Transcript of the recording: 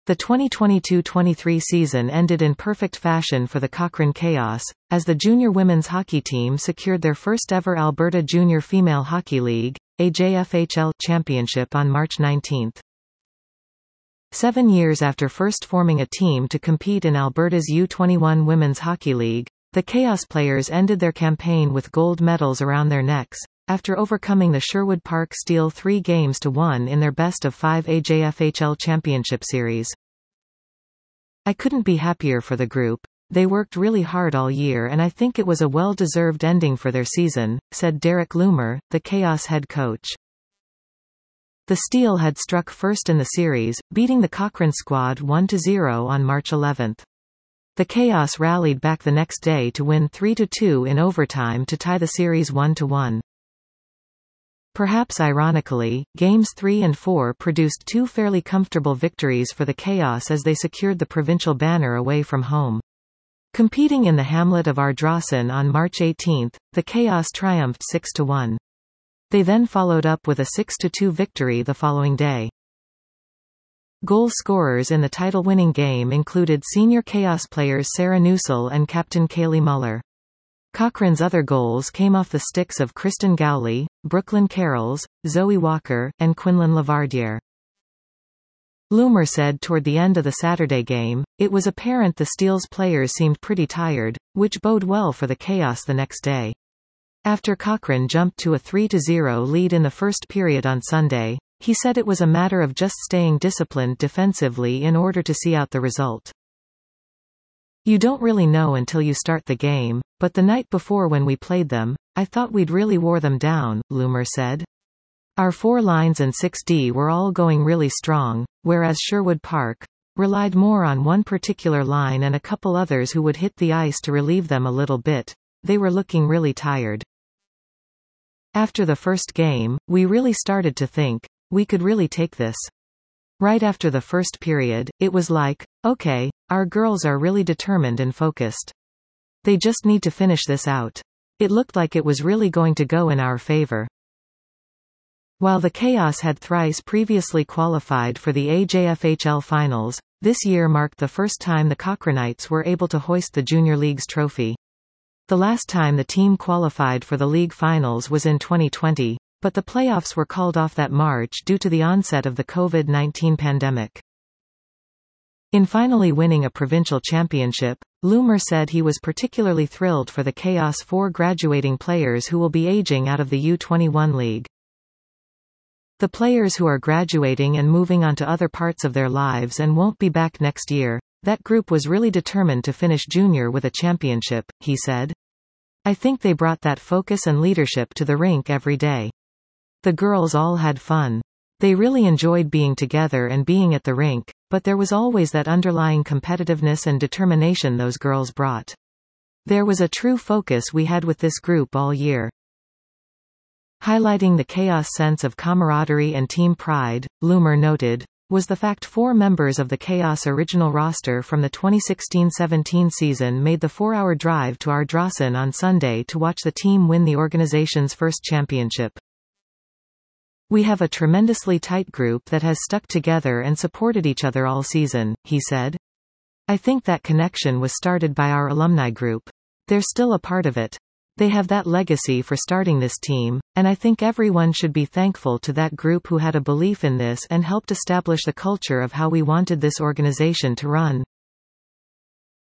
The 2022-23 season ended in perfect fashion for the Cochrane Chaos, as the junior women's hockey team secured their first-ever Alberta Junior Female Hockey League, AJFHL, championship on March 19. 7 years after first forming a team to compete in Alberta's U21 Women's Hockey League, the Chaos players ended their campaign with gold medals around their necks, after overcoming the Sherwood Park Steel 3-1 in their best-of-5 AJFHL Championship Series. "I couldn't be happier for the group. They worked really hard all year and I think it was a well-deserved ending for their season," said Derek Loomer, the Chaos head coach. The Steel had struck first in the series, beating the Cochrane squad 1-0 on March 11. The Chaos rallied back the next day to win 3-2 in overtime to tie the series 1-1. Perhaps ironically, Games 3 and 4 produced two fairly comfortable victories for the Chaos as they secured the provincial banner away from home. Competing in the hamlet of Ardrossan on March 18, the Chaos triumphed 6-1. They then followed up with a 6-2 victory the following day. Goal scorers in the title-winning game included senior Chaos players Sarah Newsell and captain Kaylee Muller. Cochrane's other goals came off the sticks of Kristen Gowley, Brooklyn Carrolls, Zoe Walker, and Quinlan Lavardiere. Loomer said toward the end of the Saturday game, "It was apparent the Steel's players seemed pretty tired, which bode well for the Chaos the next day." After Cochrane jumped to a 3-0 lead in the first period on Sunday, he said it was a matter of just staying disciplined defensively in order to see out the result. "You don't really know until you start the game, but the night before when we played them, I thought we'd really wore them down," Loomer said. "Our 4 lines and 6D were all going really strong, whereas Sherwood Park relied more on one particular line and a couple others who would hit the ice to relieve them a little bit. They were looking really tired. After the first game, we really started to think, we could really take this. Right after the first period, it was like, okay, our girls are really determined and focused. They just need to finish this out. It looked like it was really going to go in our favor." While the Chaos had thrice previously qualified for the AJFHL finals, this year marked the first time the Cochranites were able to hoist the Junior League's trophy. The last time the team qualified for the league finals was in 2020, but the playoffs were called off that March due to the onset of the COVID-19 pandemic. In finally winning a provincial championship, Loomer said he was particularly thrilled for the Chaos 4 graduating players who will be aging out of the U21 league. "The players who are graduating and moving on to other parts of their lives and won't be back next year, that group was really determined to finish junior with a championship," he said. "I think they brought that focus and leadership to the rink every day. The girls all had fun. They really enjoyed being together and being at the rink, but there was always that underlying competitiveness and determination those girls brought. There was a true focus we had with this group all year." Highlighting the Chaos sense of camaraderie and team pride, Loomer noted, was the fact 4 members of the Chaos original roster from the 2016-17 season made the 4-hour drive to Ardrossan on Sunday to watch the team win the organization's first championship. "We have a tremendously tight group that has stuck together and supported each other all season," he said. "I think that connection was started by our alumni group. They're still a part of it. They have that legacy for starting this team, and I think everyone should be thankful to that group who had a belief in this and helped establish the culture of how we wanted this organization to run,"